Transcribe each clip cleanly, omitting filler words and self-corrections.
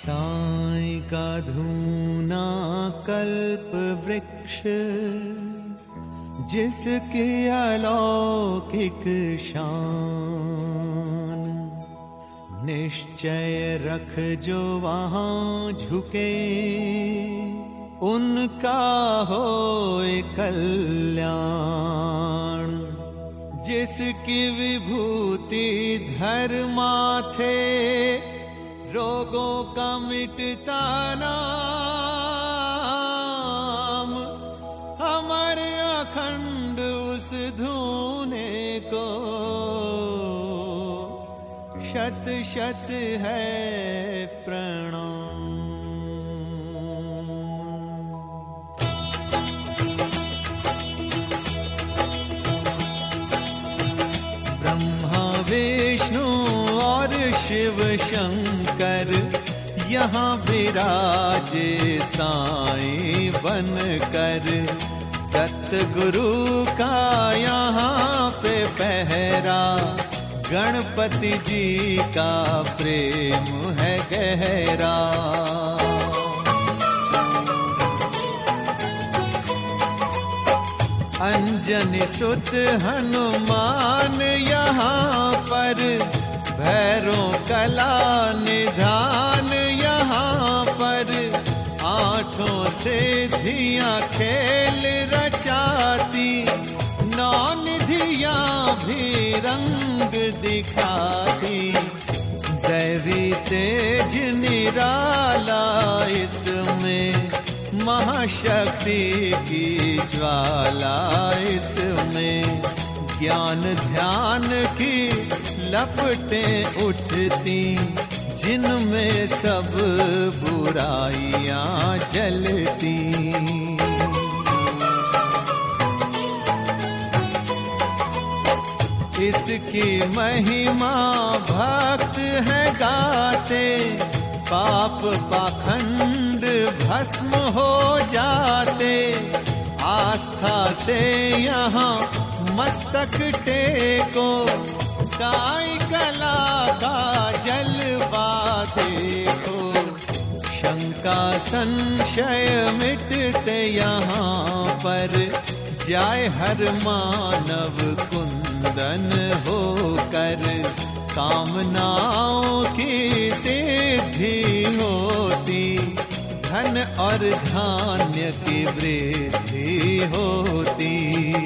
साई का धूना कल्प वृक्ष, जिसके अलौकिक शान, निश्चय रख जो वहां झुके, उनका होए कल्याण। जिसकी विभूति धर माथे, रोगों का मिटता नाम। हमारे अखंड उस धूने को शत शत है प्रणाम। ब्रह्मा विष्णु और शिव शंकर यहाँ विराजे साईं बनकर। दत्त गुरु का यहाँ पे पहरा, गणपति जी का प्रेम है गहरा। अंजनी सुत हनुमान यहाँ पर, भैरों कला निधान यहाँ पर। आठों सिद्धियां खेल रचाती, नौ निधियां भी रंग दिखाती। दैवी तेज निराला इसमें, महाशक्ति की ज्वाला इसमें। ज्ञान ध्यान की लपटें उठती, जिनमें सब बुराइयां जलती। इसकी महिमा भक्त है गाते, पाप पाखंड भस्म हो जाते। आस्था से यहाँ मस्तक टेको, साईं कला का जलवा देखो। शंका संशय मिटते यहाँ पर, जाए हर मानव कुंदन होकर। कामनाओं की सिद्धि होती, धन और धान्य की वृद्धि होती।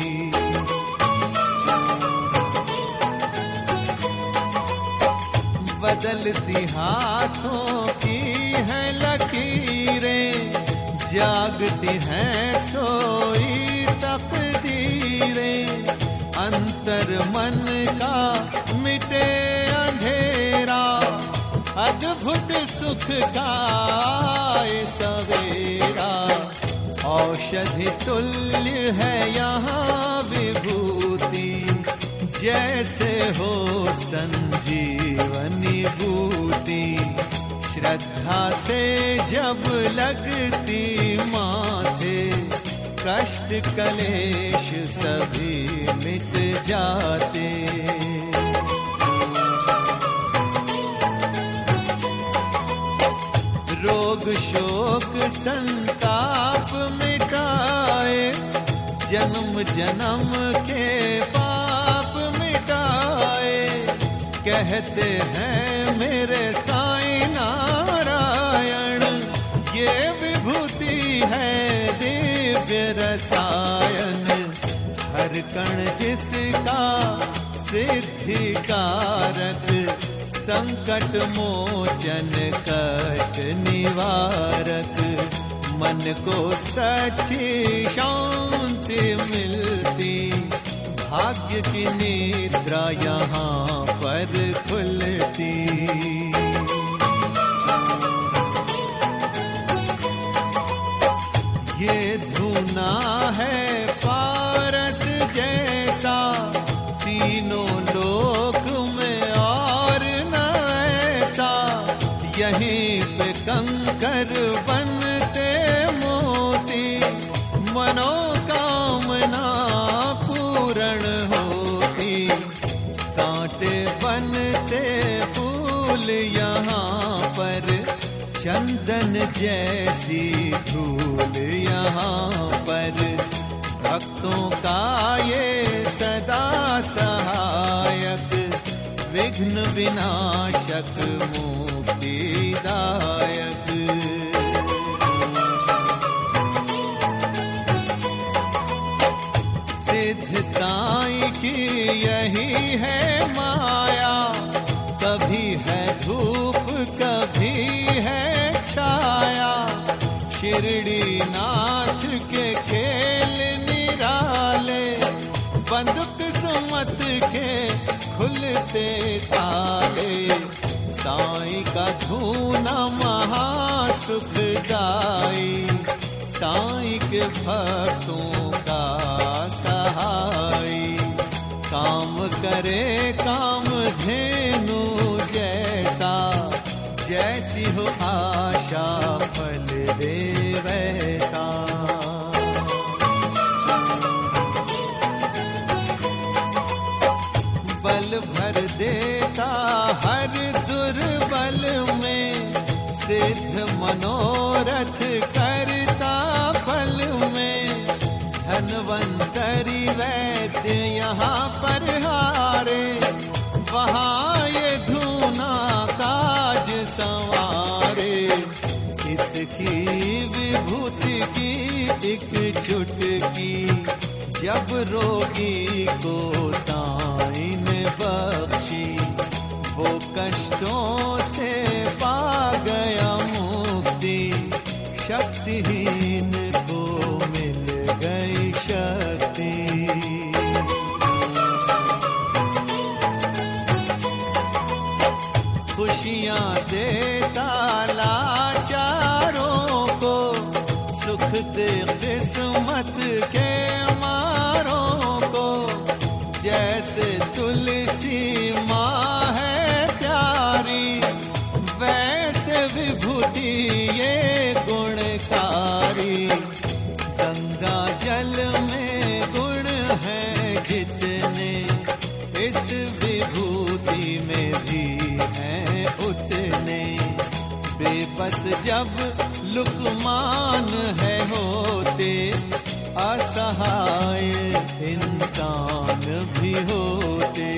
बदलती हाथों की है लकीरें, जागती हैं सोई तकदीरें। अंतर मन का मिटे अंधेरा, अद्भुत सुख का आए सवेरा। औषधि तुल्य है यहाँ विभूति, जैसे हो संजीवनी बूटी। श्रद्धा से जब लगती माथे, कष्ट कलेश सभी मिट जाते। रोग शोक संताप मिटाए, जन्म जन्म के पाप मिटाए। कहते हैं मेरे साईं नारायण, ये विभूति है दिव्य रसायन। हर कण जिसका सिद्धि कारक, संकट मोचन कष्ट निवारक। मन को सच्ची शांति मिलती, भाग्य की निद्रा यहाँ पर खुलती। ये धूना है पारस जैसा, तीनों लोक में और न ऐसा। यहीं पे कंकर बनते मोती, मनोकामना पूर्ण होती। कांटे बनते फूल यहाँ पर, चंदन जैसी धूल यहाँ पर, भक्तों का ये सदा सहायक, विघ्न विनाशक मुक्तिदायक। सिद्ध साईं की यही है माया, कभी है धूप कभी है छाया, शिरडी नाथ के खेल निराले, बंद किस्मत के खुलते ताले, साईं का धूना महासुखदाई, साईं के भक्तों का सहाई, काम करे काम धेनु जैसा, जैसी हो आशा फल दे वैसा। बल भर देता हर दुर्बल में, सिद्ध मनोरथ करता फल में, धनवंतरी वैद्य यहाँ पर हारे, वहाँ ये धूना काज संवारे, इसकी विभूति की एक चुटकी, जब रोगी को साईं ने बख्शी, वो कष्टों से पा गया मुक्ति, शक्तिहीन को मिल गई शक्ति। खुशियाँ देता लाचारों को, सुख दे किस्मत के मारों को, जैसे तुलसी माँ है प्यारी, वैसे विभूति ये गुणकारी, गंगा जल में गुण है जितने, इस विभूति में भी हैं उतने, बेबस जब लुकमान है होते, असहाय इंसान भी होते।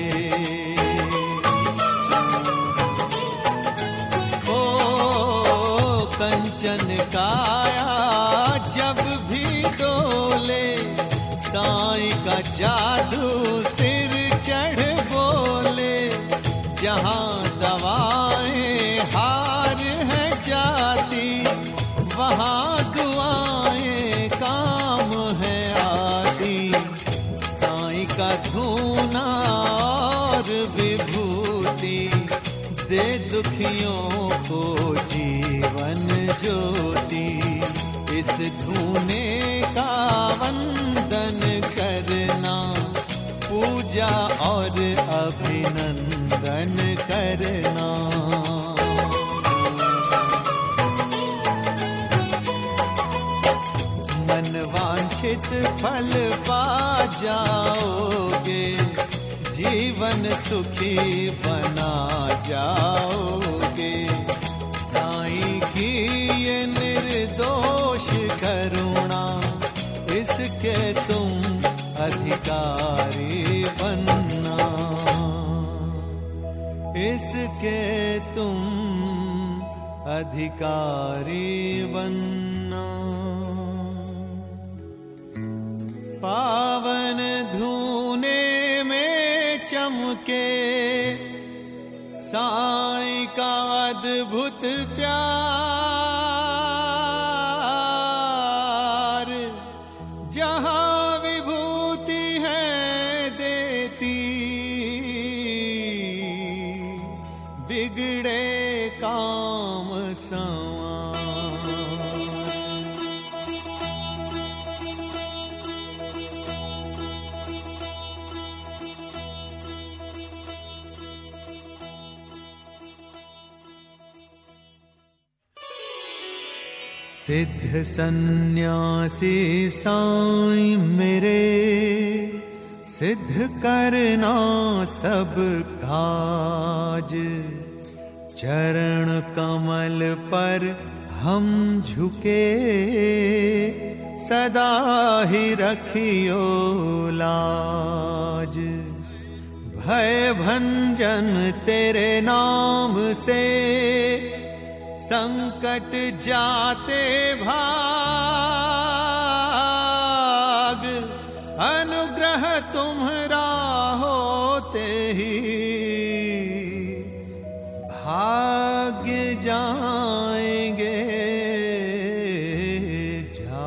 ओ कंचन काया जब भी डोले, साईं का जादू सिर चढ़ बोले, जहाँ दवाएं हार है जाती, वहाँ दुआएं काम है आती, साईं का धूना और विभूति, दे दुखियों को जीवन ज्योति, इस धूने का वंदन करना, पूजा और अभिनंदन करना। मनवांछित फल पा जाओगे, जीवन सुखी बना जाओगे, साईं की ये निर्दोष करुणा, इसके तुम अधिकारी बनना, इसके तुम अधिकारी बनना। पावन धूने में चमके साईं का अद्भुत प्यार, जहाँ विभूति है देती, बिगड़े काम संवार। सिद्ध सन्यासी साईं मेरे, सिद्ध करना सब काज, चरण कमल पर हम झुके, सदा ही रखियो लाज। भय भंजन तेरे नाम से, संकट जाते भाग। अनुग्रह तुम्हारा होते ही, भाग्य जाएंगे जा।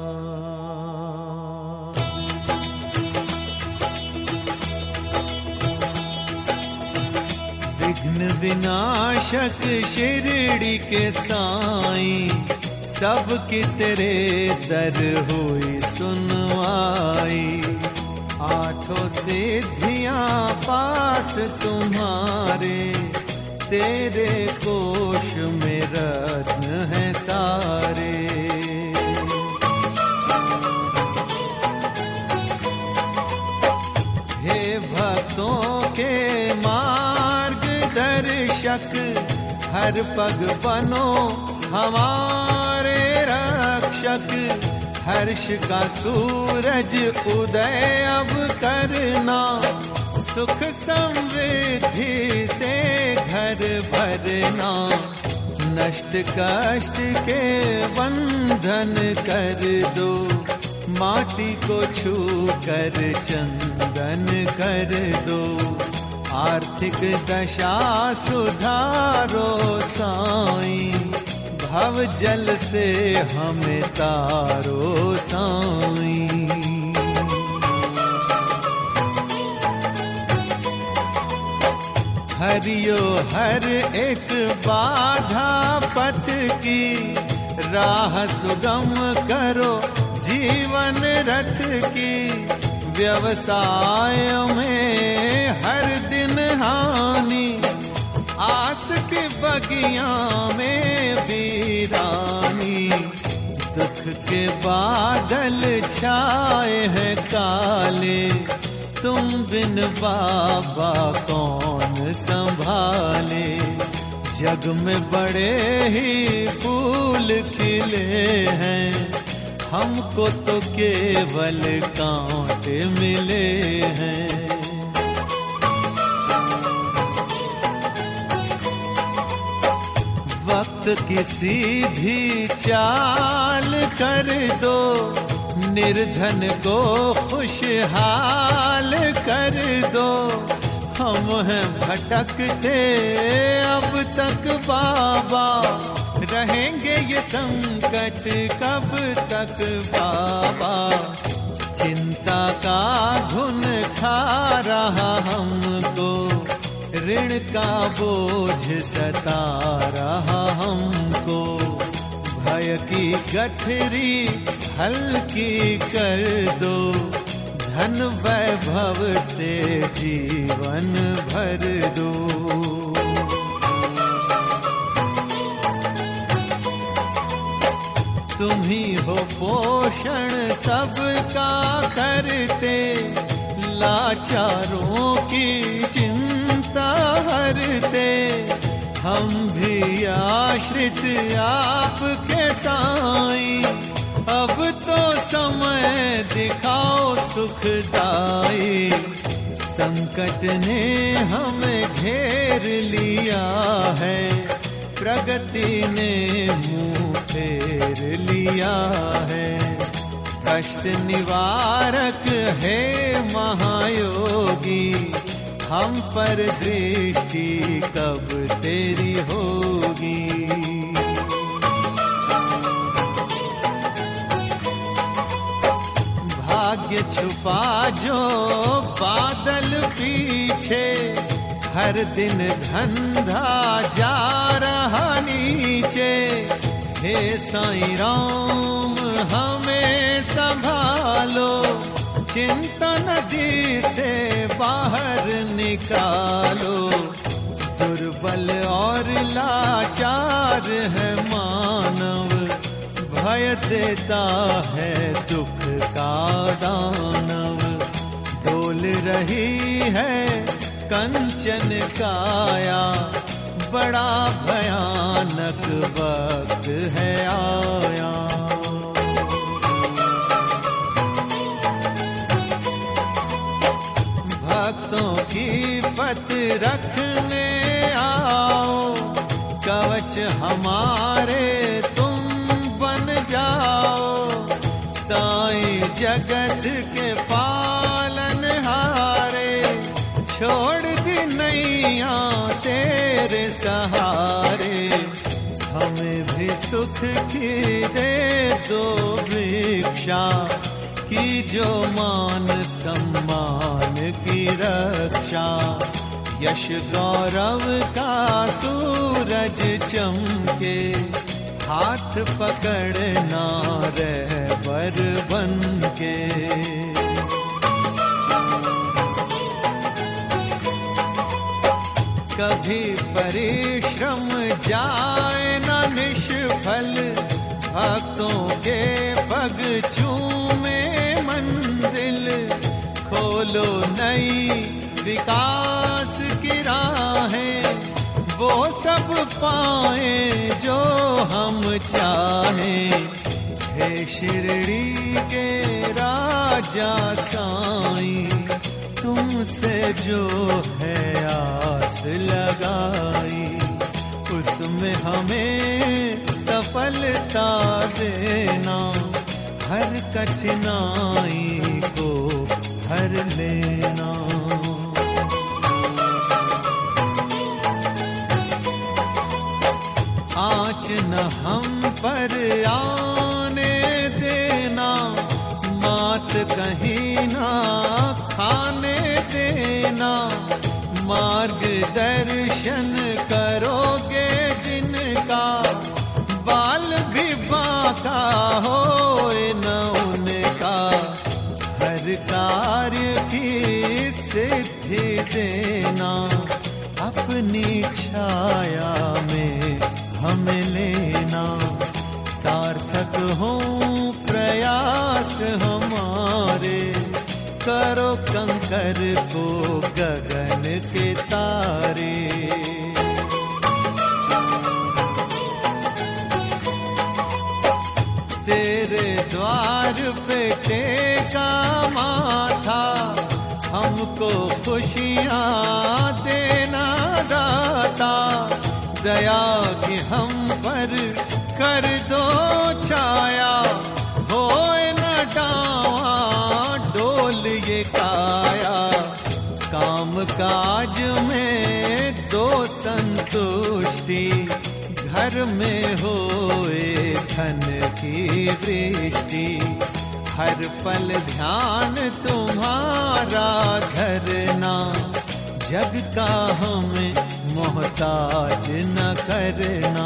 विघ्न विनाशक शिरडी के साईं, सबकी तेरे दर हुई सुनवाई। आठों सिद्धियां पास तुम्हारे, तेरे कोश में रत्न है सारे। हे भक्तों के मार्गदर्शक, हर पग बनो हमारे रक्षक। हर्ष का सूरज उदय अब करना, सुख समृद्धि से घर भरना। नष्ट कष्ट के बंधन कर दो, माटी को छू कर चंदन कर दो। आर्थिक दशा सुधारो साईं, भव जल से हमें तारो साईं। हरियो हर एक बाधा पथ की, राह सुगम करो जीवन रथ की। व्यवसाय में हर दिन हानि, आस की बगिया में वीरानी। दुख के बादल छाए हैं काले, तुम बिन बाबा कौन संभाले। जग में बड़े ही फूल खिले हैं, हमको तो केवल कांटे मिले हैं। वक्त की सीधी चाल कर दो, निर्धन को खुशहाल कर दो। हम हैं भटकते अब तक बाबा, रहेंगे ये संकट कब तक बाबा। चिंता का घुन खा रहा हमको, ऋण का बोझ सता रहा हमको। भय की गठरी हल्की कर दो, धन वैभव से जीवन भर दो। तुम ही हो पोषण सबका करते, लाचारों की चिंता हरते। हम भी आश्रित आपके साईं, अब तो समय दिखाओ सुखदाई। संकट ने हमें घेर लिया है, प्रगति ने मुंह फेर लिया है। कष्ट निवारक है महायोगी, हम पर दृष्टि कब तेरी होगी। भाग्य छुपा जो बादल पीछे, हर दिन धंधा जा रहा नीचे। हे साईं राम हमें संभालो, चिंता नदी से बाहर निकालो। दुर्बल और लाचार है मानव, भय देता है दुख का दानव। डोल रही है कंचन काया, बड़ा भयानक वक्त है आया। भक्तों की पत रखने आओ, कवच हमारे तुम बन जाओ। साईं जगत के पालनहारे, छोड़ दी नैया तेरे सहारे। हमें भी सुख की दे दो भिक्षा, की जो मान सम्मान की रक्षा। यश गौरव का सूरज चमके, हाथ पकड़ना रहबर बनके। कभी परिश्रम जाए न निष्फल, भक्तों के पग चूमे मंजिल। खोलो नई विकास की राहें, वो सब पाए जो हम चाहें। हे शिरडी के राजा साईं, तुमसे जो है आस लगाई, उसमें हमें सफलता देना। हर कठिनाई को हर लेना। आँच न हम पर आने देना, मात कहीं ना खाने देना। मार्गदर्शन करोगे जिनका, बाल भी बांका होए न उनका। हर कार्य की सिद्धि देना, अपनी छाया में हमें लेना। सार्थक हो प्रयास हमारे, करो कंकर को गगन के तारे। तेरे द्वार पे टेका माथा, हमको खुशियाँ देना दाता। दया की हम पर कर दो छाया, होए न डावा डोल ये काया। काम काज में दो संतुष्टि, घर में होए धन की वृष्टि। हर पल ध्यान तुम्हारा धरना, जग का हमें मोहताज न करना।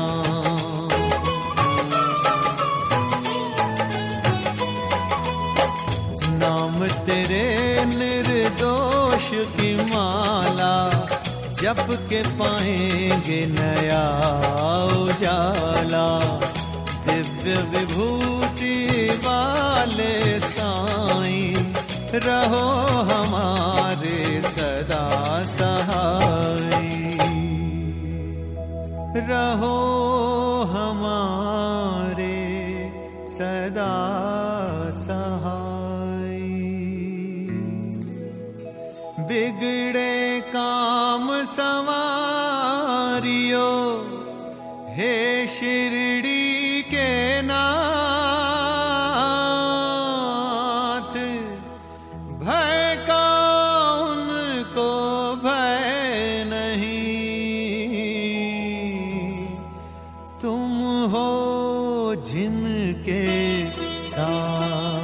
नाम तेरे निर्दोष की माला, जप के पाएंगे नया उजाला। दिव्य विभूति वाले साईं, रहो हमारे सदा सहाय। रहो हमारे सदा सहाय। बिगड़े काम संवारियो, हे शिरडी के नाथ। भय का उनको भय नहीं, तुम हो जिनके साथ।